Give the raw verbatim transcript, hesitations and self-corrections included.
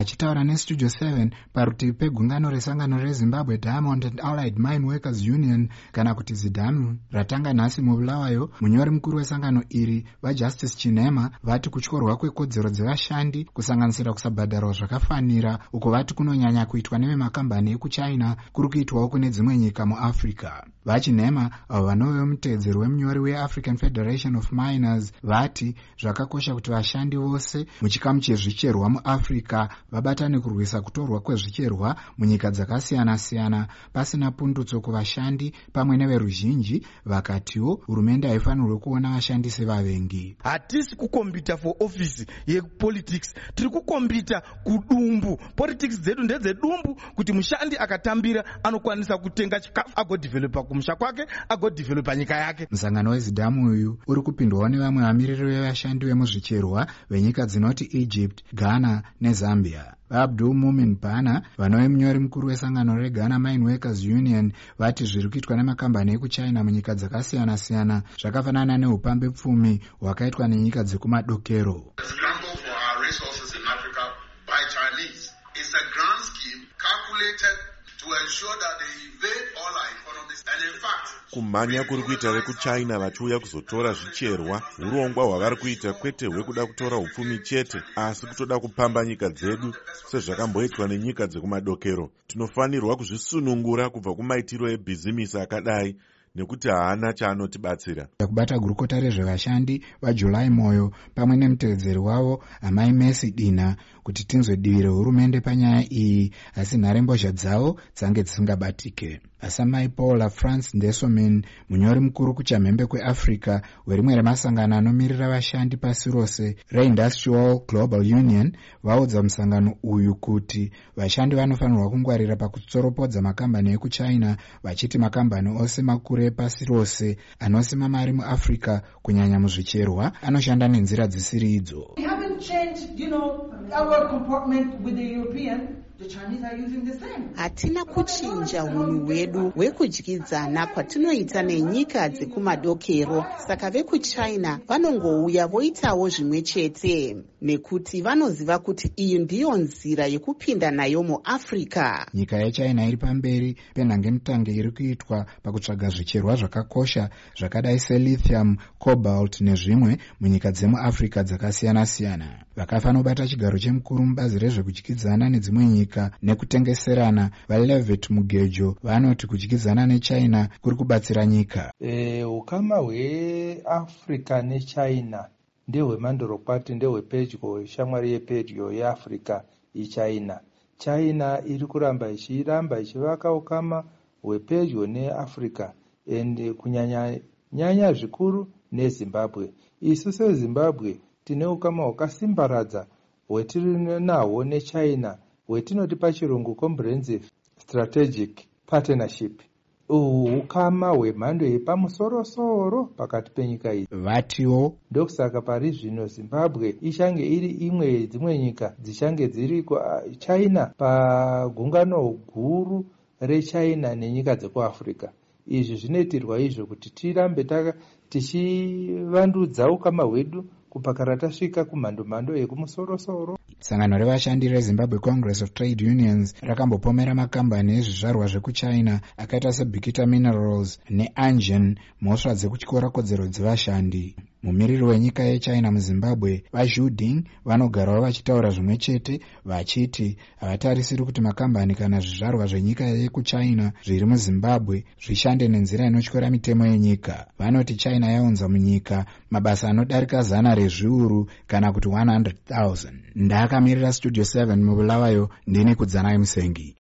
Achitaura nestudio seven parutivi pegungano resangano reZimbabwe Diamond and Allied Mine Workers Union kana kuti ZIDAMU ratanga nhasi muBulawayo, munyori mukuru wesangano iri vaJustice Chinema vati kutyorwa kwekodzero dzevashandi kusanganisira kusabhadharwa zvakafanira uko vati kunonyanya kuitwa nevemakambani ekuchina kuri kuitwawo kune dzimwe nyika muAfrica. VaChinema avo vanove mutedzeri wemunyori weAfrican Federation of Miners vati zvakakosha kuti vashandi vose muchikamu chezvicherwa muAfrica vabatane kurwisa kutorwa kwezvicherwa munyika dzakasiyana-siyana pasina pundutso kuvashandi pamwe neveruzhinji. Vakatiwo hurumende haifanirwe kuona vashandi sevavengi. Hatisi kukombita for office yepolitics, tiri kukombita kudumbu. Politics dzedu ndedzedumbu kuti mushandi akatambira anokwanisa kutenga chikafu agodevelopa kumusha kwake agodevelopa nyika yake. Musangano weZidamu uyu uri kupindwawo nevamwe vamiriri vevashandi vemuzvicherwa venyika dzinoti Egypt, Ghana neZambia. Abdul Mumin Bana vanove munyori mukuru wesangano reGhana Mine Workers Union vati zviri kuitwa nemakambani ekuchina munyika dzakasiyana-siyana zvakafanana neupambe pfumi hwakaitwa nenyika dzekumadokero. Kumhanya kuri kuita vekuchina vachiuya kuzotora zvicherwa urongwa hwavari kuita kwete hwekuda kutora upfumi chete asi kutoda kupamba nyika dzedu sezvakamboitwa nenyika dzekumadokero. Tinofanirwa kuzvisunungura kubva kumaitiro ebhizimisi akadai nekuti haana chaanotibatsira. Kubata gurukota rezvevashandi vaJulai Moyo pamwe nemutevedzeri wavo Amai Mercy Dina kuti tinzwe hurumende panyaya iyi asi nharembozha dzavo dzange dzisingabatike. Asamai Paula France Ndesomin munyori mukuru kuchamhembe kweAfrica werimwe remasangano anomirira vashandi pasi rose reIndustrial Global Union vaudza musangano uyu kuti vashandi vanofanirwa kungwarira pakutsoropodza makambani ekuchina vachiti makambani ose makuru epasi rose anosima mari muAfrica kunyanya muzvicherwa anoshanda nenzira dzisiri idzo. We haven't changed, you know, our comportment with the European. Hatina kuchinja unhu hwedu hwekudyidzana kwatinoita nenyika dzekumadokero, saka vekuchina vanongouya voitawo zvimwe chete nekuti vanoziva kuti iyi ndiyo nzira yekupinda nayo muAfrica. Nyika yechina iri pamberi penhangemutange iri kuitwa pakutsvaga zvicherwa zvakakosha zvakadai selithium, cobalt nezvimwe munyika dzemuAfrica dzakasiyana-siyana. Vakafanobata chigaro chemukuru mubazi rezvekudyidzana nedzimwe nyika nekutengeserana vaLevitt Mugejo vanoti kudyidzana nechina kuri kubatsira nyika. E, ukama hweAfrica nechina ndehwemandorokwati ndehwepedyo, shamwari yepedyo yeAfrica ichina. China iri kuramba ichiramba ichivaka ukama hwepedyo neAfrica ende kunyanya nyanya zvikuru neZimbabwe. Isu seZimbabwe tine ukama hwakasimbaradza hwetiri nahwo nechina hwetinoti pachirungu comprehensive strategic partnership. Uhu ukama hwemhando yepamusoro-soro pakati penyika idzi. Vatiwo ndokusaka pari zvino Zimbabwe ichange iri imwe yedzimwe nyika dzichange dziri China pagungano guru reChina nenyika dzekuAfrica. Izvi zvinoitirwa izvo kuti tirambe tichivandudza ukama hwedu kupakara tasvika kumhando-mhando yekumusoro-soro. Sangano revashandi reZimbabwe Congress of Trade Unions rakambopomera makambani ezvizvarwa zvekuchina akaita seBikita Minerals neAngen mhosva dzekutyora kodzero dzevashandi. Mumiriri wenyika yechina muZimbabwe vaZhu Ding vanogarawo vachitaura zvimwe chete vachiti havatarisiri kuti makambani kana zvizvarwa zvenyika yekuchina zviri muZimbabwe zvishande nenzira inotyora mitemo yenyika. Vanoti China yaunza munyika mabasa anodarika zana rezviuru kana kuti one hundred thousand. Ndakamirira Studio seven muBulawayo ndini Kudzanai Musengi.